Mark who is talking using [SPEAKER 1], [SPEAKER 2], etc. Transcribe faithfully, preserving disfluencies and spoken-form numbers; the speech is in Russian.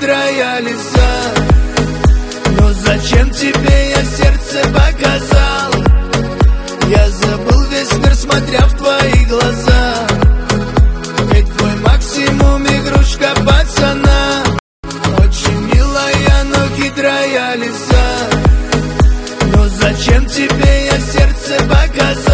[SPEAKER 1] хитрая лиса. Но зачем тебе я сердце показал? Я забыл весь мир, смотря в твои глаза. Ведь твой максимум игрушка пацана. Очень милая, но хитрая лиса. Но зачем тебе я сердце показал?